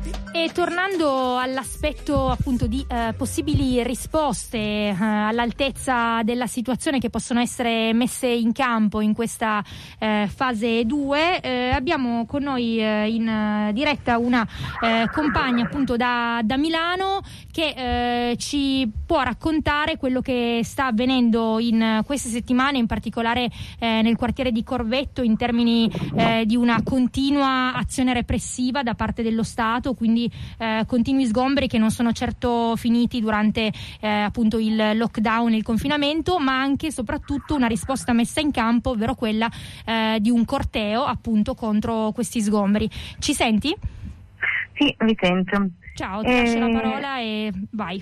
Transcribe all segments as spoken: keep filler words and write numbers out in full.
E tornando all'aspetto appunto di eh, possibili risposte eh, all'altezza della situazione che possono essere messe in campo in questa eh, fase due, eh, abbiamo con noi eh, in eh, diretta una eh, compagna appunto da, da Milano che eh, ci può raccontare quello che sta avvenendo in queste settimane, in particolare eh, nel quartiere di Corvetto, in termini eh, di una continua azione repressiva da parte dello Stato, quindi Eh, continui sgomberi che non sono certo finiti durante eh, appunto il lockdown e il confinamento, ma anche e soprattutto una risposta messa in campo, ovvero quella eh, di un corteo appunto contro questi sgomberi. Ci senti? Sì, mi sento. Ciao, ti eh... lascio la parola e vai.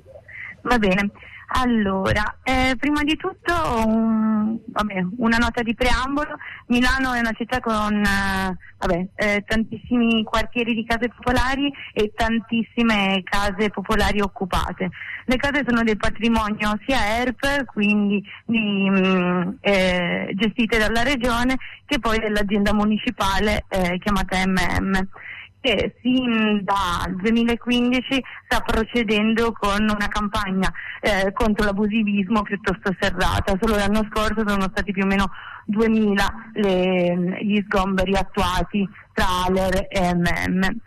Va bene. Allora, eh, prima di tutto un, vabbè, una nota di preambolo. Milano è una città con eh, vabbè, eh, tantissimi quartieri di case popolari e tantissime case popolari occupate. Le case sono del patrimonio sia E R P, quindi di, mh, eh, gestite dalla regione, che poi dell'azienda municipale eh, chiamata M M, che sin dal duemilaquindici sta procedendo con una campagna eh, contro l'abusivismo piuttosto serrata. Solo l'anno scorso sono stati più o meno duemila le, gli sgomberi attuati tra A L E R e M M.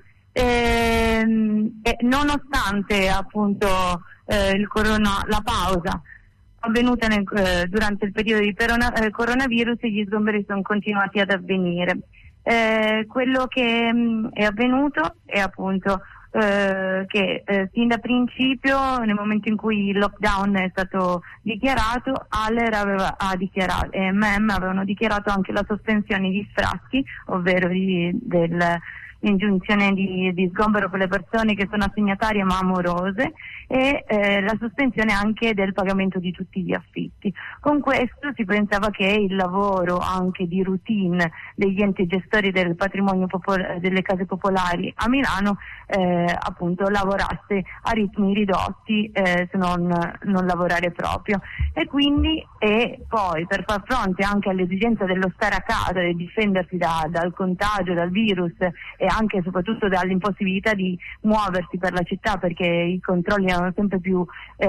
E, e nonostante appunto eh, il corona, la pausa avvenuta nel, eh, durante il periodo di corona, eh, coronavirus, gli sgomberi sono continuati ad avvenire. Eh, quello che mh, è avvenuto è appunto eh, che eh, sin da principio, nel momento in cui il lockdown è stato dichiarato, A L E R aveva ha dichiarato e M M avevano dichiarato anche la sospensione di sfratti, ovvero di, del l'ingiunzione di, di sgombero per le persone che sono assegnatarie ma amorose, e eh, la sospensione anche del pagamento di tutti gli affitti. Con questo si pensava che il lavoro anche di routine degli enti gestori del patrimonio popol- delle case popolari a Milano eh, appunto lavorasse a ritmi ridotti, eh, se non, non lavorare proprio, e quindi e poi per far fronte anche all'esigenza dello stare a casa e difendersi da, dal contagio, dal virus, e anche e soprattutto dall'impossibilità di muoversi per la città perché i controlli erano sempre più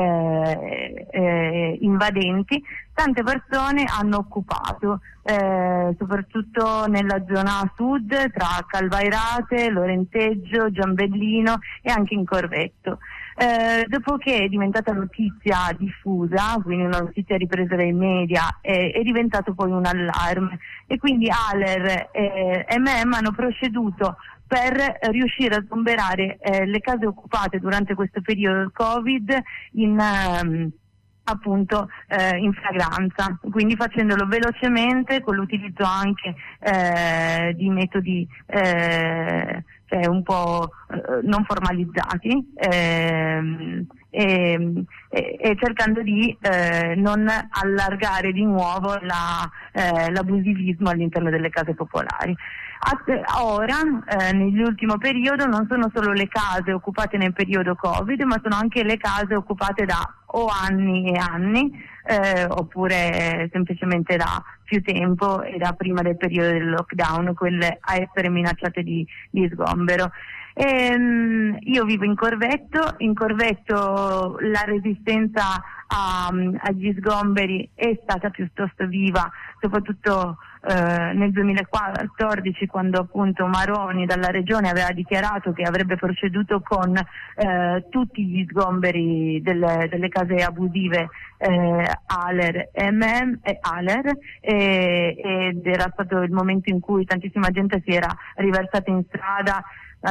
eh, eh, invadenti, tante persone hanno occupato eh, soprattutto nella zona sud, tra Calvairate, Lorenteggio, Giambellino e anche in Corvetto. Eh, dopo che è diventata notizia diffusa, quindi una notizia ripresa dai media, eh, è diventato poi un allarme, e quindi A L E R e M M hanno proceduto per riuscire a sgomberare eh, le case occupate durante questo periodo Covid in um, appunto eh, in flagranza, quindi facendolo velocemente con l'utilizzo anche eh, di metodi eh, cioè un po' eh, non formalizzati, eh, e, e, e cercando di eh, non allargare di nuovo la, eh, l'abusivismo all'interno delle case popolari. Ora, eh, nell'ultimo periodo, non sono solo le case occupate nel periodo Covid, ma sono anche le case occupate da o anni e anni, eh, oppure semplicemente da più tempo e da prima del periodo del lockdown, quelle a essere minacciate di, di sgombero. Ehm, io vivo in Corvetto, in Corvetto la resistenza a, agli sgomberi è stata piuttosto viva, soprattutto eh, nel duemilaquattordici, quando appunto Maroni dalla regione aveva dichiarato che avrebbe proceduto con eh, tutti gli sgomberi delle, delle case abusive eh, A L E R e M M e A L E R, e, ed era stato il momento in cui tantissima gente si era riversata in strada,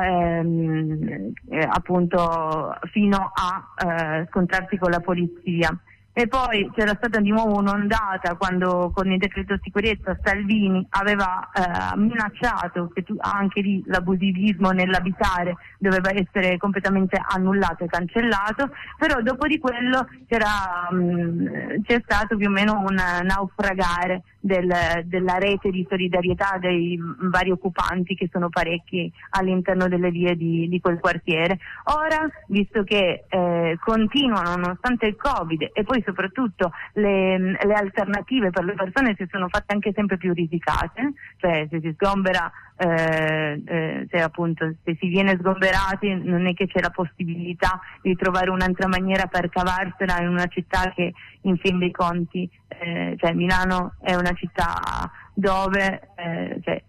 Ehm, eh, appunto fino a eh, scontrarsi con la polizia. E poi c'era stata di nuovo un'ondata quando con il decreto sicurezza Salvini aveva eh, minacciato che tu, anche lì l'abusivismo nell'abitare doveva essere completamente annullato e cancellato, però dopo di quello c'era, mh, c'è stato più o meno un naufragare del, della rete di solidarietà dei vari occupanti, che sono parecchi all'interno delle vie di, di quel quartiere. Ora, visto che eh, continuano nonostante il Covid, e poi soprattutto le, le alternative per le persone si sono fatte anche sempre più risicate, cioè se si sgombera, eh, eh, se appunto se si viene sgomberati non è che c'è la possibilità di trovare un'altra maniera per cavarsela in una città che in fin dei conti, eh, cioè Milano è una città dove eh, cioè,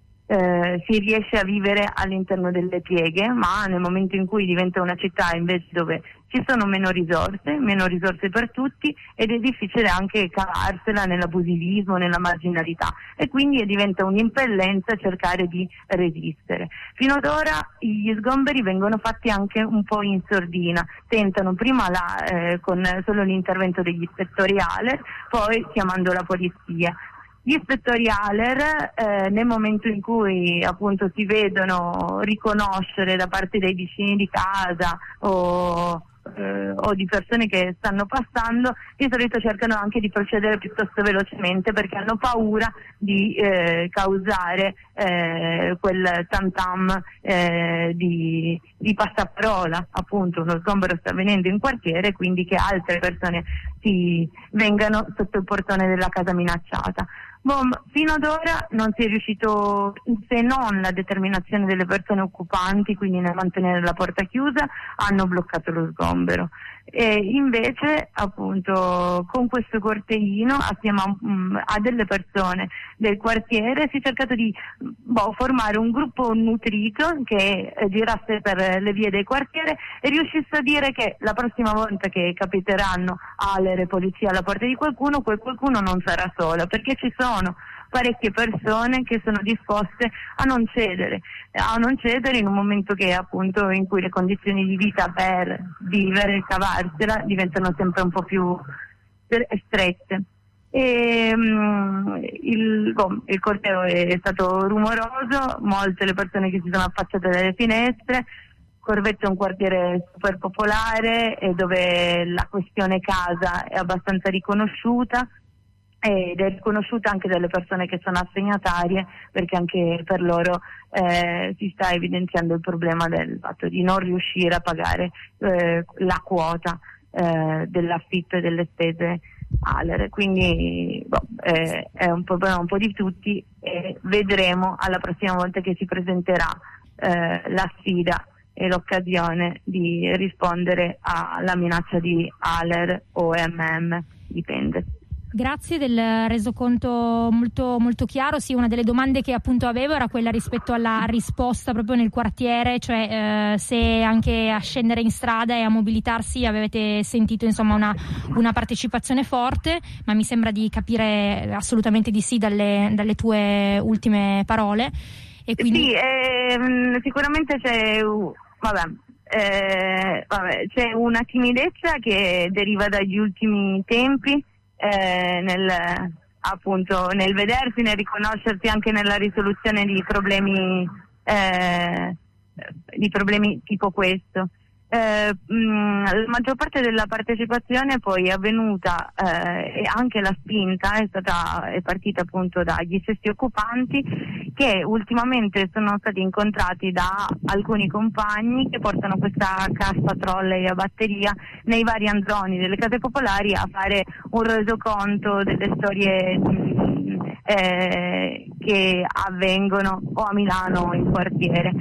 Eh, si riesce a vivere all'interno delle pieghe, ma nel momento in cui diventa una città invece dove ci sono meno risorse, meno risorse per tutti, ed è difficile anche cavarsela nell'abusivismo, nella marginalità, e quindi diventa un'impellenza cercare di resistere. Fino ad ora gli sgomberi vengono fatti anche un po' in sordina, tentano prima la, eh, con solo l'intervento degli ispettori ALER, poi chiamando la polizia. Gli ispettori ALER, eh, nel momento in cui appunto si vedono riconoscere da parte dei vicini di casa o, eh, o di persone che stanno passando, di solito cercano anche di procedere piuttosto velocemente perché hanno paura di eh, causare eh, quel tam-tam eh, di, di passaparola. Appunto uno sgombero sta avvenendo in quartiere, quindi che altre persone si vengano sotto il portone della casa minacciata. Bom, fino ad ora non si è riuscito, se non la determinazione delle persone occupanti, quindi nel mantenere la porta chiusa, hanno bloccato lo sgombero. E invece appunto con questo cortellino assieme a, um, a delle persone del quartiere si è cercato di boh, formare un gruppo nutrito che eh, girasse per le vie del quartiere e riuscisse a dire che la prossima volta che capiteranno ALER e polizia alla porta di qualcuno, quel qualcuno non sarà solo, perché ci sono parecchie persone che sono disposte a non cedere, a non cedere in un momento che appunto in cui le condizioni di vita per vivere e cavarsela diventano sempre un po' più strette. E, um, il, boh, il corteo è stato rumoroso, molte le persone che si sono affacciate dalle finestre. Corvetto è un quartiere super popolare e dove la questione casa è abbastanza riconosciuta ed è riconosciuta anche dalle persone che sono assegnatarie, perché anche per loro eh, si sta evidenziando il problema del fatto di non riuscire a pagare eh, la quota eh, dell'affitto e delle spese ALER. Quindi boh, eh, è un problema un po' di tutti e vedremo alla prossima volta che si presenterà eh, la sfida e l'occasione di rispondere alla minaccia di ALER o M M, dipende. Grazie del resoconto molto, molto chiaro. Sì, una delle domande che appunto avevo era quella rispetto alla risposta proprio nel quartiere, cioè eh, se anche a scendere in strada e a mobilitarsi avete sentito insomma una, una partecipazione forte, ma mi sembra di capire assolutamente di sì dalle, dalle tue ultime parole. E quindi... Sì, ehm, sicuramente c'è, uh, vabbè, eh, vabbè, c'è una timidezza che deriva dagli ultimi tempi, Eh, nel appunto nel vedersi, nel riconoscersi anche nella risoluzione di problemi eh, di problemi tipo questo. Eh, mh, la maggior parte della partecipazione poi è avvenuta eh, e anche la spinta è stata è partita appunto dagli stessi occupanti, che ultimamente sono stati incontrati da alcuni compagni che portano questa cassa trolley a batteria nei vari anzoni delle case popolari a fare un resoconto delle storie mh, eh, che avvengono o a Milano o in quartiere,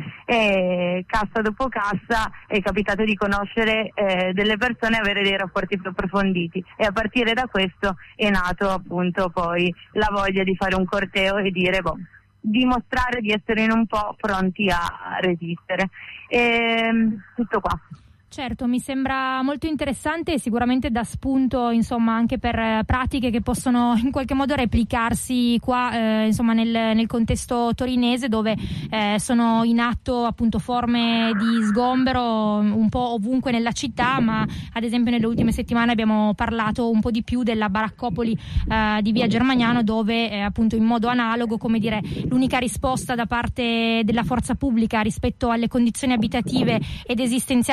e cassa dopo cassa è capitato di conoscere eh, delle persone e avere dei rapporti più approfonditi, e a partire da questo è nato appunto poi la voglia di fare un corteo e dire boh, dimostrare di essere in un po' pronti a resistere. E, tutto qua. Certo, mi sembra molto interessante e sicuramente dà spunto insomma anche per eh, pratiche che possono in qualche modo replicarsi qua eh, insomma nel, nel contesto torinese, dove eh, sono in atto appunto forme di sgombero un po' ovunque nella città, ma ad esempio nelle ultime settimane abbiamo parlato un po' di più della baraccopoli eh, di via Germaniano, dove eh, appunto in modo analogo, come dire, l'unica risposta da parte della forza pubblica rispetto alle condizioni abitative ed esistenziali delle persone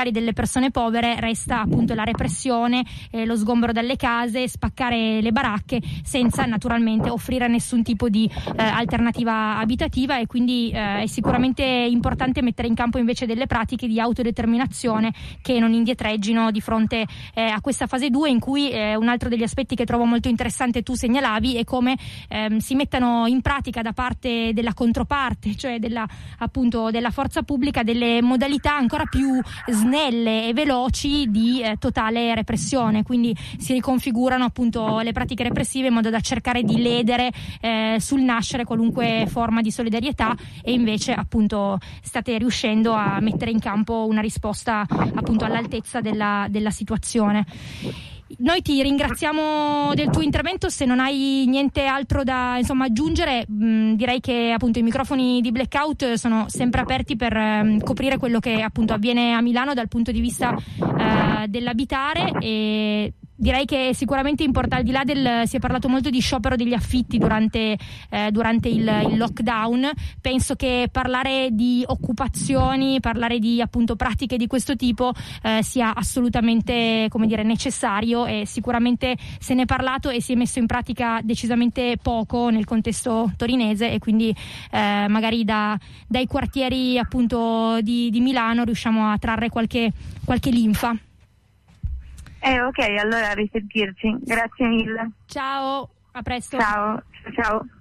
persone povere resta appunto la repressione, eh, lo sgombero dalle case, spaccare le baracche senza naturalmente offrire nessun tipo di eh, alternativa abitativa, e quindi eh, è sicuramente importante mettere in campo invece delle pratiche di autodeterminazione che non indietreggino di fronte eh, a questa fase due, in cui eh, un altro degli aspetti che trovo molto interessante tu segnalavi è come ehm, si mettano in pratica da parte della controparte, cioè della appunto della forza pubblica, delle modalità ancora più snelle e veloci di eh, totale repressione. Quindi si riconfigurano appunto le pratiche repressive in modo da cercare di ledere eh, sul nascere qualunque forma di solidarietà, e invece appunto state riuscendo a mettere in campo una risposta appunto all'altezza della, della situazione. Noi ti ringraziamo del tuo intervento. Se non hai niente altro da insomma aggiungere, mh, direi che appunto i microfoni di Blackout sono sempre aperti per mh, coprire quello che appunto avviene a Milano dal punto di vista uh, dell'abitare. E direi che è sicuramente importante, al di là del, si è parlato molto di sciopero degli affitti durante, eh, durante il, il lockdown. Penso che parlare di occupazioni, parlare di appunto pratiche di questo tipo eh, sia assolutamente, come dire, necessario, e sicuramente se ne è parlato e si è messo in pratica decisamente poco nel contesto torinese, e quindi eh, magari da, dai quartieri appunto di, di Milano riusciamo a trarre qualche, qualche linfa. Eh, ok, allora a risentirci. Grazie mille. Ciao, a presto. Ciao, ciao.